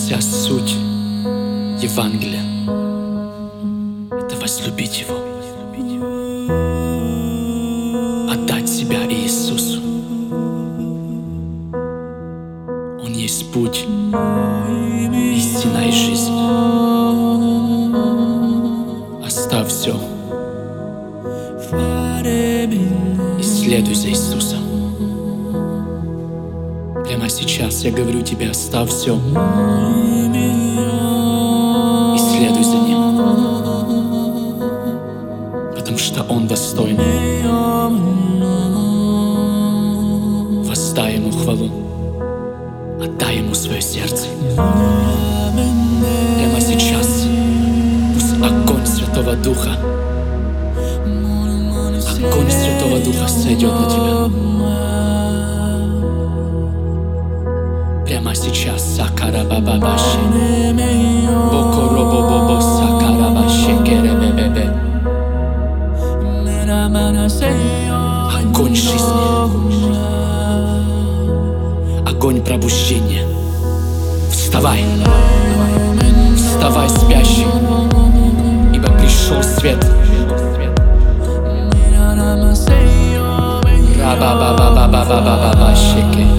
Вся суть Евангелия — это возлюбить Его, отдать себя Иисусу. Он есть путь, истина и жизнь. Оставь все и следуй за Иисусом. Прямо сейчас я говорю тебе: оставь все и следуй за Ним, потому что Он достойный. Воздай Ему хвалу, отдай Ему свое сердце. Прямо сейчас пусть огонь Святого Духа, огонь Святого Духа сойдет на тебя. Прямо сейчас сакарабабабаши, бокоробобобо сакарабаши керебебебе. Огонь жизни, огонь пробуждения. Вставай, вставай, спящий, ибо пришел свет. Рабабабабабабабабашеке.